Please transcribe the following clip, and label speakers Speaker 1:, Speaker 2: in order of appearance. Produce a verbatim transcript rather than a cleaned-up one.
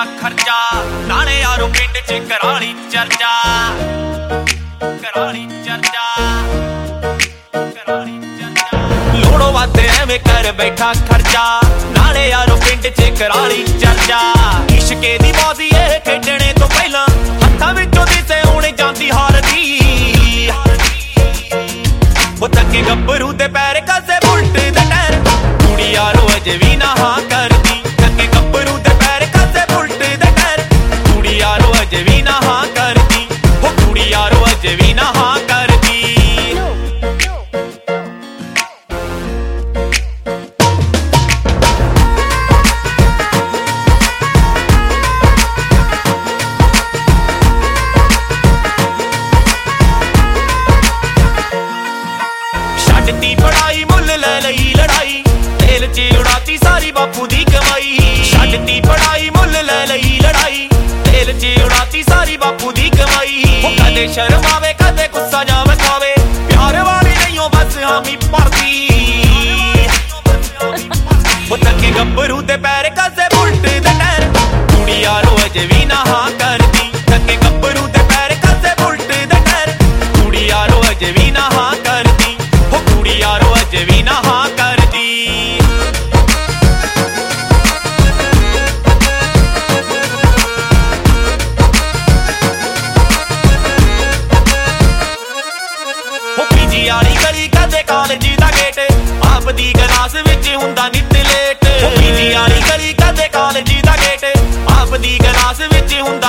Speaker 1: ਬੈਠਾ ਖਰਚਾ ਨਾਲੇ ਯਾਰੋ ਪਿੰਡ ਚ ਕਰਾਲੀ ਚਰਚਾ ਕਰਾਲੀ ਚਰਚਾ ਕਰਾਲੀ ਚਰਚਾ ਲੋੜੋਂ ਵੱਧ ਐਵੇਂ ਕਰ ਬੈਠਾ ਖਰਚਾ ਨਾਲੇ ਯਾਰੋ ਪਿੰਡ ਚ ਕਰਾਲੀ ਚਰਚਾ ਇਸ਼ਕੇ ਦੀ ਬਾਜ਼ੀ ਇਹ ਖੇਡਣੇ ਤੋਂ ਪਹਿਲਾਂ ਹੱਥਾਂ ਵਿੱਚੋਂ ਦਿਸੇ ਹੁਣ ਜਾਂਦੀ ਹਾਰਦੀ ਉਹ ਤੱਕੇ ਗੱਭਰੂ ਦੇ ਪੈਰ ਕਾਸੇ ਬੁਲਟ ਦੇ ਟਾਇਰ ਕੁੜੀ ਯਾਰੋ ਅਜੇ ਵੀ ਨਾ ਹਾਂ ਕਰਦੀ ਤੱਕੇ ਗੱਭਰੂ ਦੇ ਪੈਰ ਕਾਸੇ ਬੁਲਟ ਦੇ ਟਾਇਰ ਕੁੜੀ ਯਾਰੋ ਅਜੇ ਵੀ ਨਾ ਹਾਂ ਕਰਦੀ ਉਹ ਕੁੜੀ ਯਾਰੋ ਅਜੇ ਵੀ ਨਾ ਹਾਂ ਕਰਦੀ ਛੱਡਤੀ ਪੜਾਈ ਮੁੱਲ ਲੈ ਲਈ ਲੜਾਈ ਤੇਲ ਚ ਉਡਾਤੀ ਸਾਰੀ ਬਾਪੂ ਦੀ ਕਮਾਈ ਛੱਡਤੀ ਪੜਾਈ ਮੁੱਲ ਲੈ ਲਈ ਲੜਾਈ ਤੇਲ ਚ ਉਡਾਤੀ ਸਾਰੀ ਬਾਪੂ ਦੀ ਕਮਾਈ ਉਹ ਕਦੇ ਸ਼ਰਮ ਆਵੇ ਕਦੇ ਗੁੱਸਾ ਜਾ ਵਿਖਾਵੇ ਪਿਆਰ ਵਾਲੀ ਨਹੀਂਓ ਬਸ ਹਾਮੀ ਭਰਦੀ ਉਹ ਤੱਕੇ ਗੱਭਰੂ ਦੇ ਪੈਰ ਕਾਸੇ ਬੁਲਟ ਦੇ ਟਾਇਰ ਕੁੜੀ ਯਾਰੋ ਅਜੇ ਵੀ ਨਾ ਹਾਂ ਕਰਦੀ ਤੱਕੇ ਗੱਭਰੂ ਦੇ ਪੈਰ ਕਾਸੇ ਬੁਲਟ ਦੇ ਟਾਇਰ ਕੁੜੀ ਯਾਰੋ ਅਜੇ ਵੀ ਨਾ ਹਾਂ ਕਰਦੀ ਉਹ ਕੁੜੀ ਯਾਰੋ ਅਜੇ ਵੀ ਨਾ ਹਾਂ ਕਰਦੀ ਉਹ ਪੀਜੀ ਵਾਲੀ ਗਲੀ ਕਦੇ ਕਾਲਜ ਦਾ ਗੇਟ ਆਪ ਦੀ ਗਲਾਸ ਵਿੱਚ ਹੁੰਦਾ ਨਿੱਤ ਲੇਟ ਉਹ ਪੀਜੀ ਵਾਲੀ ਗਲੀ ਕਦੇ ਕਾਲਜ ਦਾ ਗੇਟ ਆਪ ਦੀ ਗਲਾਸ ਵਿੱਚ ਹੁੰਦਾ